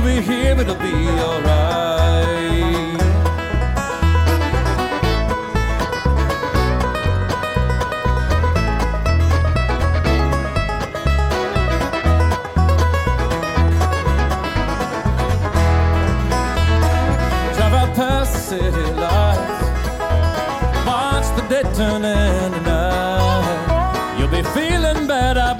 be here, but it'll be alright. Drive out past the city lights, watch the day turn into night. You'll be feeling better